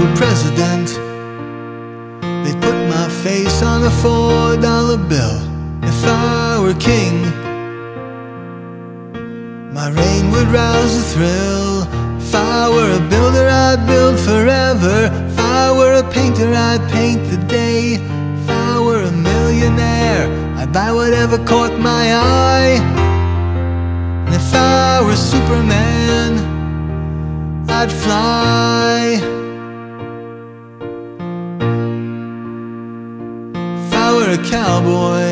were president, they'd put my face on a $4 bill. If I were king, my reign would rouse a thrill. If I were a builder, I'd build forever. If I were a painter, I'd paint the day. If I were a millionaire, I'd buy whatever caught my eye. And if I were Superman, I'd fly. If I were a cowboy,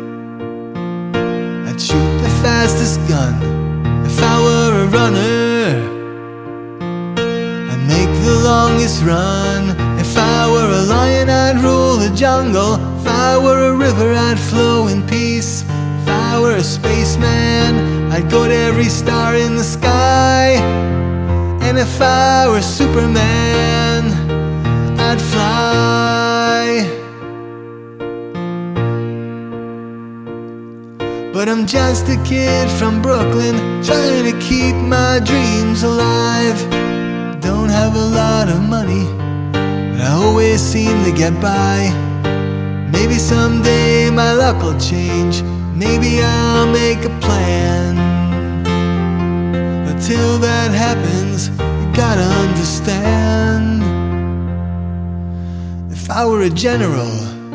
I'd shoot the fastest gun. If I were a runner, I'd make the longest run. If I were a lion, I'd rule the jungle. If I were a river, I'd flow in peace. If I were a spaceman, I'd go to every star in the sky. And if I were Superman, I'd fly. But I'm just a kid from Brooklyn, trying to keep my dreams alive. Don't have a lot of money, but I always seem to get by. Maybe someday my luck will change. Maybe I'll make a plan. But till that happens, you gotta understand. If I were a general,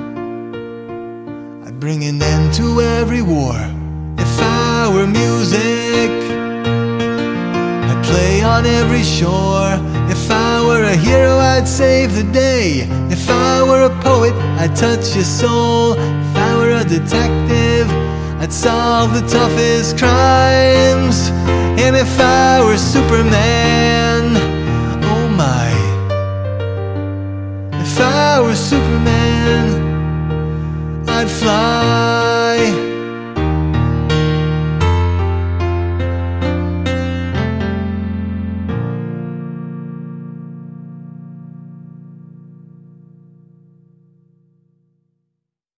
I'd bring an end to every war. If I were music, I'd play on every shore. If I were a hero, I'd save the day. If I were a poet, I'd touch your soul. If I were a detective, I'd solve the toughest crimes. And if I were Superman, oh my. If I were Superman, I'd fly.